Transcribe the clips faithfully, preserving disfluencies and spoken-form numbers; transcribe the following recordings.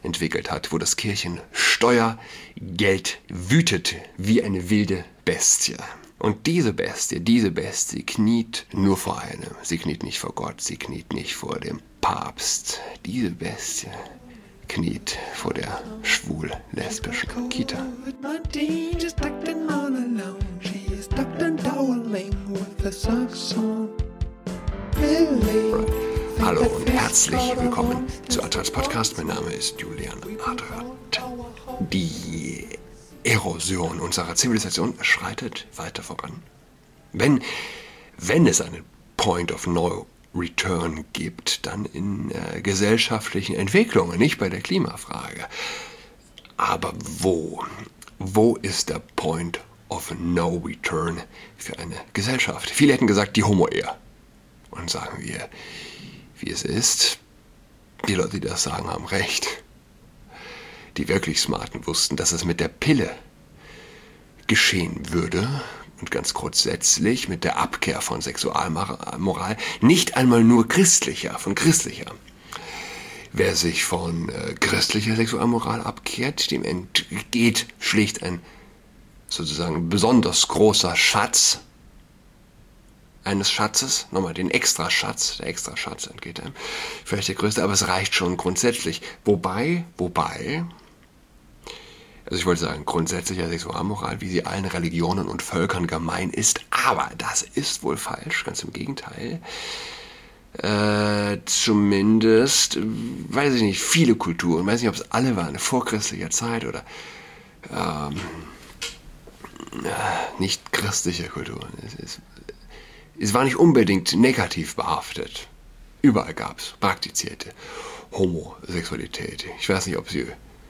entwickelt hat, wo das Kirchensteuergeld wütet wie eine wilde Bestie. Und diese Bestie, diese Bestie kniet nur vor einem. Sie kniet nicht vor Gott, sie kniet nicht vor dem Papst. Diese Bestie kniet vor der schwul-lesbischen Kita. Hallo und herzlich willkommen zu Adrats Podcast. Mein Name ist Julian Adrat. Die Erosion unserer Zivilisation schreitet weiter voran. Wenn, wenn es einen Point of No Return gibt, dann in äh, gesellschaftlichen Entwicklungen, nicht bei der Klimafrage. Aber wo? Wo ist der Point of No Return für eine Gesellschaft? Viele hätten gesagt, die Homo-Ehe. Und sagen wir, wie es ist, die Leute, die das sagen, haben recht. Die wirklich Smarten wussten, dass es mit der Pille geschehen würde und ganz grundsätzlich mit der Abkehr von Sexualmoral, nicht einmal nur christlicher, von christlicher. Wer sich von äh, christlicher Sexualmoral abkehrt, dem entgeht schlicht ein sozusagen besonders großer Schatz eines Schatzes, nochmal den Extraschatz, der Extraschatz entgeht einem, vielleicht der größte, aber es reicht schon grundsätzlich. Wobei, wobei, also ich wollte sagen, grundsätzlicher Sexualmoral, wie sie allen Religionen und Völkern gemein ist, aber das ist wohl falsch, ganz im Gegenteil. Äh, zumindest, weiß ich nicht, viele Kulturen, weiß nicht, ob es alle waren, vor christlicher Zeit oder ähm, nicht christliche Kulturen. Es, es, es war nicht unbedingt negativ behaftet. Überall gab es praktizierte Homosexualität. Ich weiß nicht, ob sie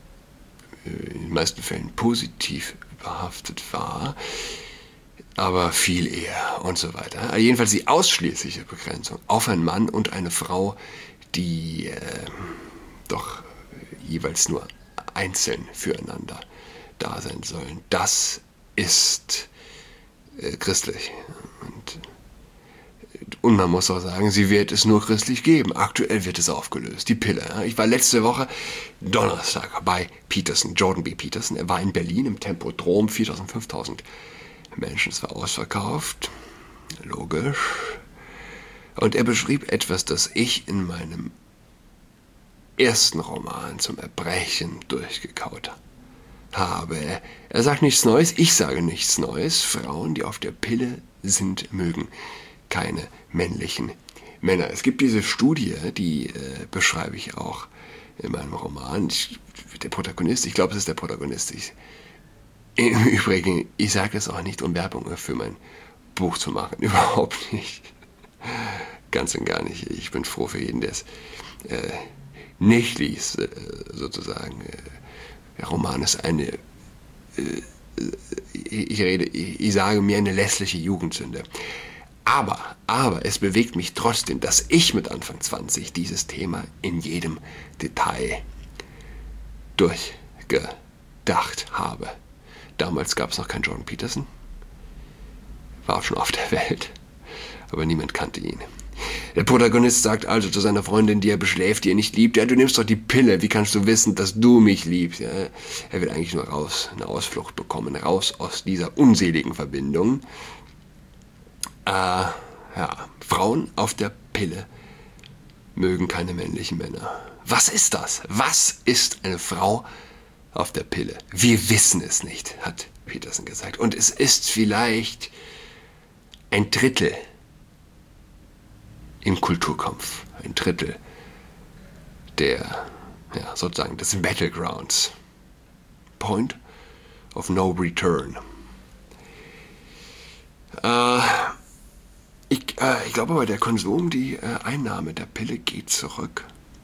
in den meisten Fällen positiv behaftet war, aber viel eher und so weiter. Jedenfalls die ausschließliche Begrenzung auf einen Mann und eine Frau, die äh, doch jeweils nur einzeln füreinander da sein sollen. Das ist äh, christlich. Und, und man muss auch sagen, sie wird es nur christlich geben. Aktuell wird es aufgelöst, die Pille. Ich war letzte Woche Donnerstag bei Peterson, Jordan B. Peterson. Er war in Berlin im Tempodrom, viertausend, fünftausend Menschen, es war ausverkauft. Logisch. Und er beschrieb etwas, das ich in meinem ersten Roman zum Erbrechen durchgekaut habe. Er sagt nichts Neues, ich sage nichts Neues. Frauen, die auf der Pille sind, mögen keine männlichen Männer. Es gibt diese Studie, die äh, beschreibe ich auch in meinem Roman. Ich, der Protagonist, ich glaube, es ist der Protagonist. Ich, Im Übrigen, ich sage es auch nicht, um Werbung für mein Buch zu machen. Überhaupt nicht. Ganz und gar nicht. Ich bin froh für jeden, der es äh, nicht liest, äh, sozusagen. Äh, der Roman ist eine, äh, ich rede, ich, ich sage mir eine lässliche Jugendsünde. Aber, aber es bewegt mich trotzdem, dass ich mit Anfang zwanzig dieses Thema in jedem Detail durchgedacht habe. Damals gab es noch keinen Jordan Peterson, war auch schon auf der Welt, aber niemand kannte ihn. Der Protagonist sagt also zu seiner Freundin, die er beschläft, die er nicht liebt, ja, du nimmst doch die Pille, wie kannst du wissen, dass du mich liebst? Ja, er will eigentlich nur raus, eine Ausflucht bekommen, raus aus dieser unseligen Verbindung. Äh, ja, Frauen auf der Pille mögen keine männlichen Männer. Was ist das? Was ist eine Frau auf der Pille? Wir wissen es nicht, hat Peterson gesagt. Und es ist vielleicht ein Drittel im Kulturkampf. Ein Drittel der, ja, sozusagen des Battlegrounds. Point of No Return. Äh, ich, äh, ich glaube aber, der Konsum, die äh, Einnahme der Pille geht zurück.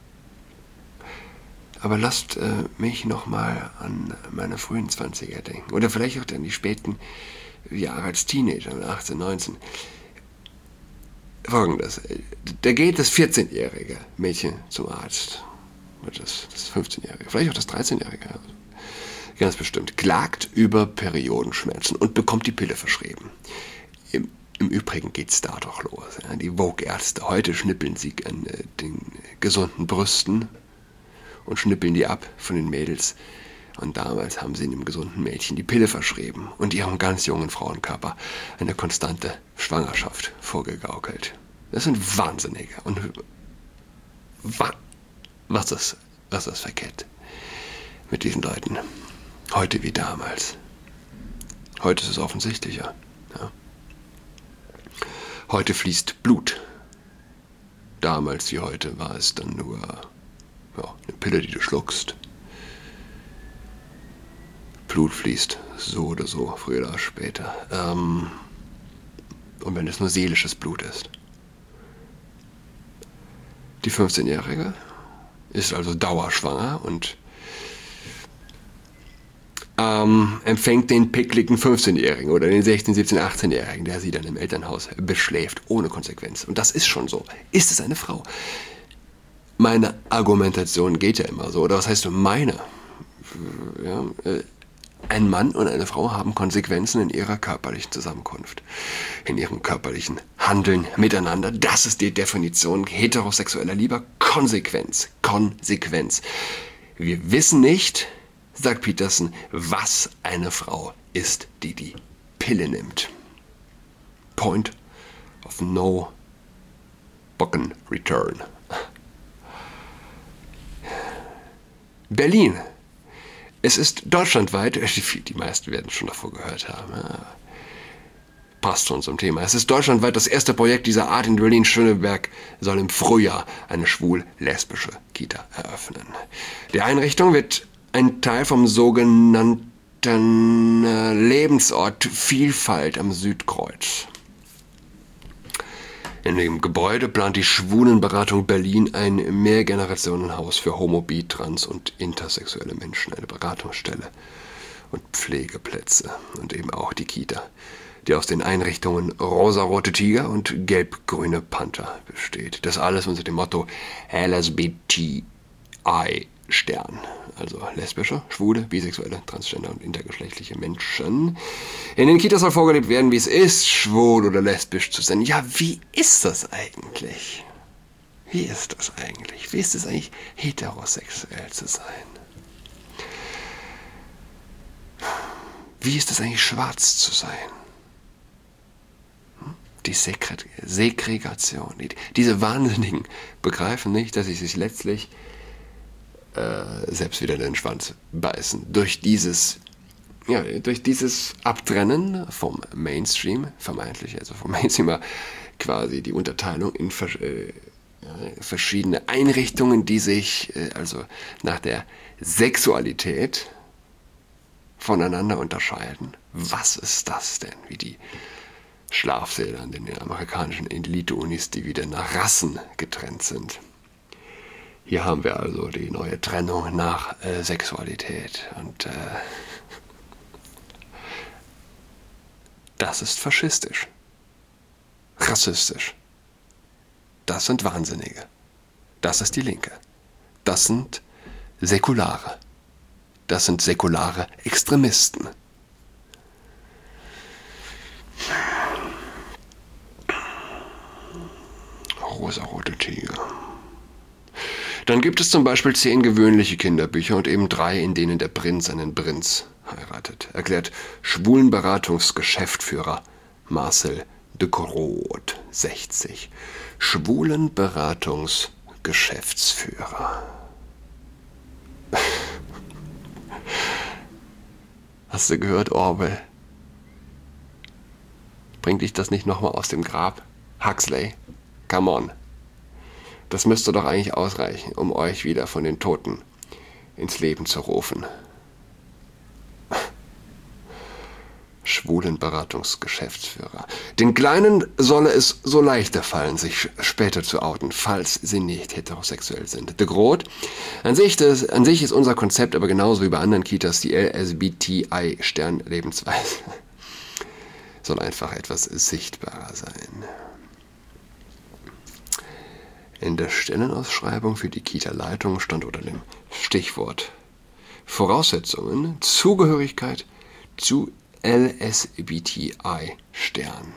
Aber lasst äh, mich nochmal an meine frühen zwanziger denken. Oder vielleicht auch an die späten Jahre als Teenager, achtzehn, neunzehn. Folgendes. Da geht das vierzehnjährige Mädchen zum Arzt. Oder das, das fünfzehnjährige, vielleicht auch das dreizehnjährige. Ganz bestimmt. Klagt über Periodenschmerzen und bekommt die Pille verschrieben. Im, im Übrigen geht's da doch los. Ja. Die Vogue-Ärzte, heute schnippeln sie an äh, den gesunden Brüsten und schnippeln die ab von den Mädels. Und damals haben sie einem gesunden Mädchen die Pille verschrieben und ihrem ganz jungen Frauenkörper eine konstante Schwangerschaft vorgegaukelt. Das sind Wahnsinnige. Und wa was ist, was ist verkehrt mit diesen Leuten? Heute wie damals. Heute ist es offensichtlicher. Ja. Heute fließt Blut. Damals wie heute war es dann nur ja, eine Pille, die du schluckst. Blut fließt so oder so, früher oder später. Ähm, und wenn es nur seelisches Blut ist. Die fünfzehnjährige ist also dauerschwanger und ähm, empfängt den pickligen fünfzehnjährigen oder den sechzehn-, siebzehn-, achtzehnjährigen, der sie dann im Elternhaus beschläft, ohne Konsequenz. Und das ist schon so. Ist es eine Frau? Meine Argumentation geht ja immer so. Oder was heißt meine? Ja, äh, Ein Mann und eine Frau haben Konsequenzen in ihrer körperlichen Zusammenkunft, in ihrem körperlichen Handeln miteinander. Das ist die Definition heterosexueller Liebe. Konsequenz. Konsequenz. Wir wissen nicht, sagt Peterson, was eine Frau ist, die die Pille nimmt. Point of no fucking return. Berlin. Es ist deutschlandweit, die meisten werden schon davor gehört haben, ja, passt schon zum Thema. Es ist deutschlandweit das erste Projekt dieser Art in Berlin-Schöneberg, soll im Frühjahr eine schwul-lesbische Kita eröffnen. Die Einrichtung wird ein Teil vom sogenannten Lebensort Vielfalt am Südkreuz. In dem Gebäude plant die Schwulenberatung Berlin ein Mehrgenerationenhaus für homo-, bi-, trans- und intersexuelle Menschen, eine Beratungsstelle und Pflegeplätze und eben auch die Kita, die aus den Einrichtungen Rosarote Tiger und Gelb-Grüne Panther besteht. Das alles unter dem Motto L S B T I Stern, also lesbische, schwule, bisexuelle, transgender und intergeschlechtliche Menschen. In den Kitas soll vorgelebt werden, wie es ist, schwul oder lesbisch zu sein. Ja, wie ist das eigentlich? Wie ist das eigentlich? Wie ist es eigentlich, heterosexuell zu sein? Wie ist es eigentlich, schwarz zu sein? Die Sekre Segregation. Die, diese Wahnsinnigen begreifen nicht, dass sie sich letztlich äh, selbst wieder in den Schwanz beißen. Durch dieses, ja, durch dieses Abtrennen vom Mainstream, vermeintlich, also vom Mainstream, quasi die Unterteilung in vers äh, verschiedene Einrichtungen, die sich äh, also nach der Sexualität voneinander unterscheiden. Was ist das denn? Wie die Schlafsäle an den amerikanischen Elite-Unis, die wieder nach Rassen getrennt sind. Hier haben wir also die neue Trennung nach äh, Sexualität. Und äh, das ist faschistisch. Rassistisch. Das sind Wahnsinnige. Das ist die Linke. Das sind Säkulare. Das sind säkulare Extremisten. Rosarote Tiger. Dann gibt es zum Beispiel zehn gewöhnliche Kinderbücher und eben drei, in denen der Prinz einen Prinz heiratet, erklärt Schwulenberatungsgeschäftsführer Marcel de Groot, sechzig. Schwulenberatungsgeschäftsführer. Hast du gehört, Orwell? Bringt dich das nicht nochmal aus dem Grab? Huxley, come on. Das müsste doch eigentlich ausreichen, um euch wieder von den Toten ins Leben zu rufen. Schwulenberatungsgeschäftsführer. Den Kleinen solle es so leichter fallen, sich später zu outen, falls sie nicht heterosexuell sind. De Groot. An sich, das, an sich ist unser Konzept aber genauso wie bei anderen Kitas die L S B T I-Stern-Lebensweise. Soll einfach etwas sichtbarer sein. In der Stellenausschreibung für die Kita-Leitung stand unter dem Stichwort Voraussetzungen Zugehörigkeit zu L S B T I-Stern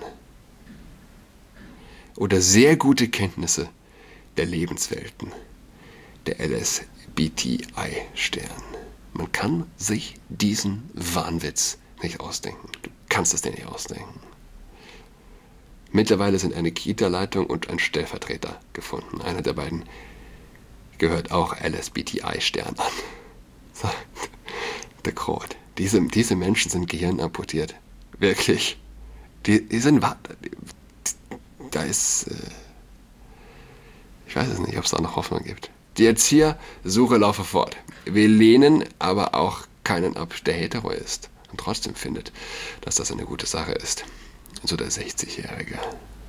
oder sehr gute Kenntnisse der Lebenswelten der L S B T I-Stern. Man kann sich diesen Wahnwitz nicht ausdenken. Du kannst es dir nicht ausdenken. Mittlerweile sind eine Kita-Leitung und ein Stellvertreter gefunden. Einer der beiden gehört auch L S B T I-Stern an. Sagt der Krot. Diese, diese Menschen sind gehirnamputiert. Wirklich. Die, die sind... Da ist... Äh, ich weiß es nicht, ob es da noch Hoffnung gibt. Die Erziehersuche laufe fort. Wir lehnen aber auch keinen ab, der hetero ist und trotzdem findet, dass das eine gute Sache ist. So der sechzigjährige.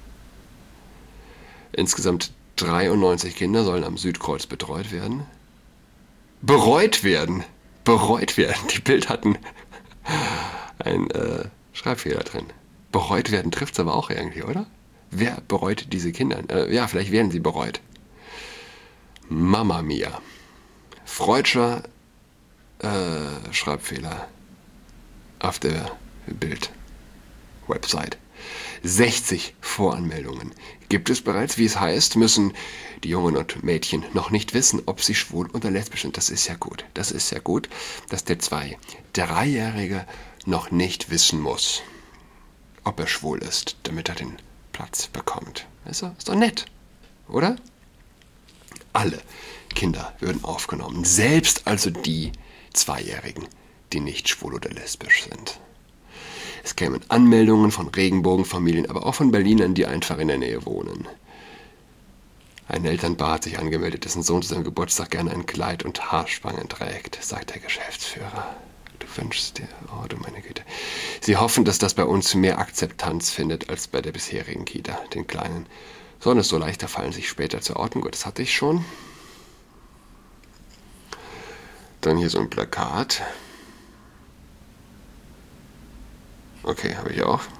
Insgesamt dreiundneunzig Kinder sollen am Südkreuz betreut werden. Bereut werden! Bereut werden! Die Bild hatten einen äh, Schreibfehler drin. Bereut werden trifft es aber auch irgendwie, oder? Wer bereut diese Kinder? Äh, ja, vielleicht werden sie bereut. Mamma mia. Freudscher äh, Schreibfehler auf der Bild-Website. sechzig Voranmeldungen gibt es bereits. Wie es heißt, müssen die Jungen und Mädchen noch nicht wissen, ob sie schwul oder lesbisch sind. Das ist ja gut. Das ist ja gut, dass der zwei-, dreijährige noch nicht wissen muss, ob er schwul ist, damit er den Platz bekommt. Ist doch, ist doch nett, oder? Alle Kinder würden aufgenommen, selbst also die Zweijährigen, die nicht schwul oder lesbisch sind. Es kämen Anmeldungen von Regenbogenfamilien, aber auch von Berlinern, die einfach in der Nähe wohnen. Ein Elternpaar hat sich angemeldet, dessen Sohn zu seinem Geburtstag gerne ein Kleid und Haarspangen trägt, sagt der Geschäftsführer. Du wünschst dir, oh du meine Güte. Sie hoffen, dass das bei uns mehr Akzeptanz findet als bei der bisherigen Kita, den Kleinen. Soll es so leichter fallen, sich später zu outen? Gut, das hatte ich schon. Dann hier so ein Plakat. Okay, habe ich auch.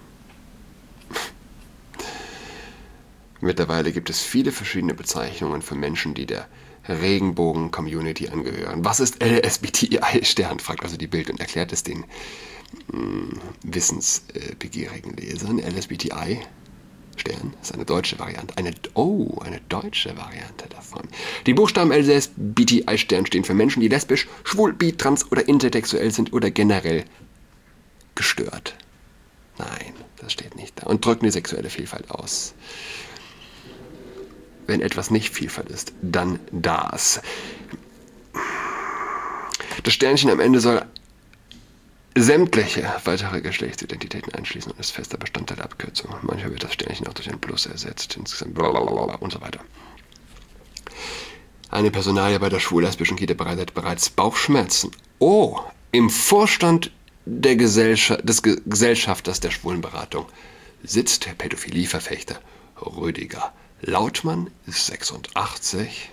Mittlerweile gibt es viele verschiedene Bezeichnungen für Menschen, die der Regenbogen-Community angehören. Was ist L S B T I-Stern? Fragt also die Bild und erklärt es den mh, wissensbegierigen Lesern. L S B T I-Stern ist eine deutsche Variante. Eine, oh, eine deutsche Variante davon. Die Buchstaben L S B T I-Stern stehen für Menschen, die lesbisch, schwul, bi, trans oder intersexuell sind oder generell gestört. Nein, das steht nicht da. Und drücken die sexuelle Vielfalt aus. Wenn etwas nicht Vielfalt ist, dann das. Das Sternchen am Ende soll sämtliche weitere Geschlechtsidentitäten einschließen und ist fester Bestandteil der Abkürzung. Manchmal wird das Sternchen auch durch ein Plus ersetzt, insgesamt blablabla und so weiter. Eine Personalie bei der schwul-lesbischen Kita bereitet bereits Bauchschmerzen. Oh, im Vorstand der Gesellschaft, des Ge- Gesellschafters der Schwulenberatung sitzt der Pädophilieverfechter Rüdiger Lautmann, ist sechsundachtzig.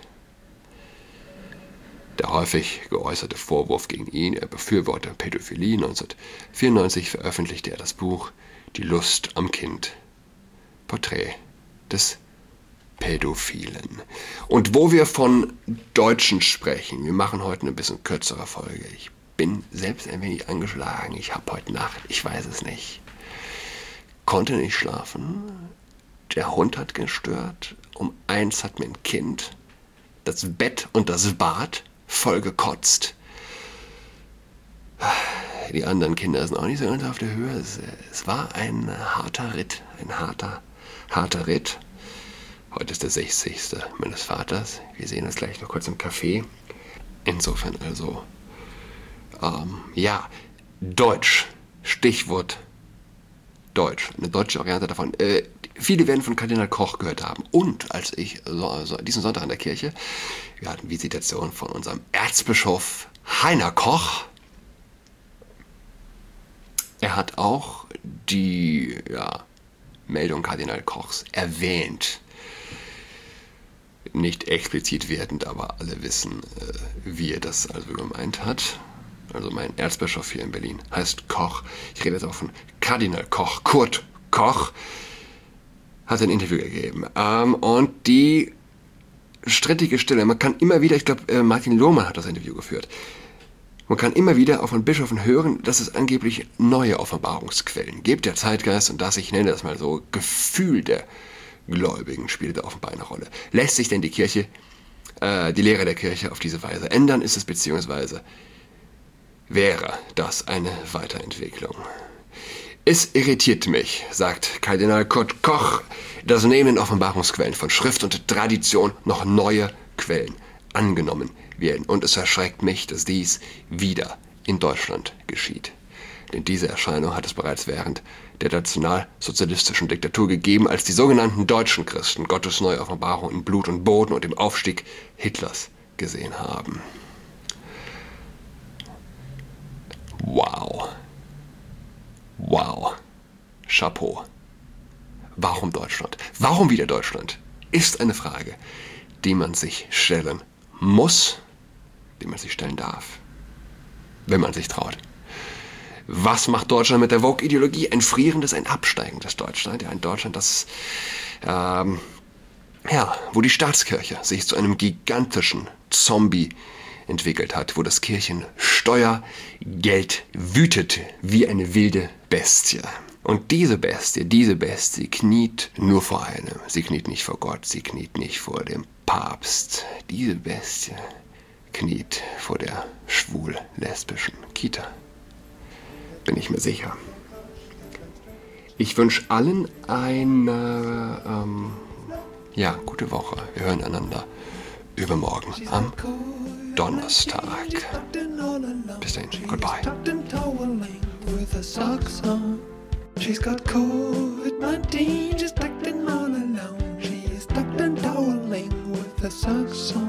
Der häufig geäußerte Vorwurf gegen ihn, er befürworte Pädophilie. neunzehnhundertvierundneunzig veröffentlichte er das Buch Die Lust am Kind. Porträt des Pädophilen. Und wo wir von Deutschen sprechen, wir machen heute eine bisschen kürzere Folge. Ich bin selbst ein wenig angeschlagen. Ich habe heute Nacht, ich weiß es nicht, konnte nicht schlafen. Der Hund hat gestört. Um eins hat mein Kind das Bett und das Bad voll gekotzt. Die anderen Kinder sind auch nicht so ganz auf der Höhe. Es, es war ein harter Ritt. Ein harter, harter Ritt. Heute ist der sechzigste meines Vaters. Wir sehen uns gleich noch kurz im Café. Insofern also, ähm, ja, Deutsch. Stichwort Deutsch. Eine deutsche Variante davon. Äh, viele werden von Kardinal Koch gehört haben. Und als ich so, so, diesen Sonntag in der Kirche, wir hatten Visitation von unserem Erzbischof Heiner Koch. Er hat auch die ja, Meldung Kardinal Kochs erwähnt. Nicht explizit wertend, aber alle wissen, äh, wie er das also gemeint hat. Also mein Erzbischof hier in Berlin heißt Koch. Ich rede jetzt auch von Kardinal Koch. Kurt Koch hat ein Interview gegeben. Ähm, und die strittige Stelle, man kann immer wieder, ich glaube, äh, Martin Lohmann hat das Interview geführt, man kann immer wieder auch von Bischöfen hören, dass es angeblich neue Offenbarungsquellen gibt. Der Zeitgeist und das, ich nenne das mal so, Gefühl der Gläubigen spielt da offenbar eine Rolle. Lässt sich denn die Kirche äh, die Lehre der Kirche auf diese Weise ändern, ist es beziehungsweise wäre das eine Weiterentwicklung. Es irritiert mich, sagt Kardinal Kurt Koch, dass neben den Offenbarungsquellen von Schrift und Tradition noch neue Quellen angenommen werden. Und es erschreckt mich, dass dies wieder in Deutschland geschieht. Denn diese Erscheinung hat es bereits während der nationalsozialistischen Diktatur gegeben, als die sogenannten deutschen Christen Gottes neue Offenbarung in Blut und Boden und im Aufstieg Hitlers gesehen haben. Wow. Wow. Chapeau. Warum Deutschland? Warum wieder Deutschland? Ist eine Frage, die man sich stellen muss, die man sich stellen darf, wenn man sich traut. Was macht Deutschland mit der Woke-Ideologie? Ein frierendes, ein absteigendes Deutschland. Ja, ein Deutschland, das, ähm, ja, wo die Staatskirche sich zu einem gigantischen Zombie entwickelt hat, wo das Kirchensteuergeld wütet wie eine wilde Bestie. Und diese Bestie, diese Bestie kniet nur vor einem. Sie kniet nicht vor Gott, sie kniet nicht vor dem Papst. Diese Bestie kniet vor der schwul-lesbischen Kita. Bin ich mir sicher. Ich wünsche allen eine ähm, ja, gute Woche. Wir hören einander übermorgen am Donnerstag. Bis dahin, goodbye. She's got covid nineteen, she's tucked in all alone. She is tucked and toweling with her socks on.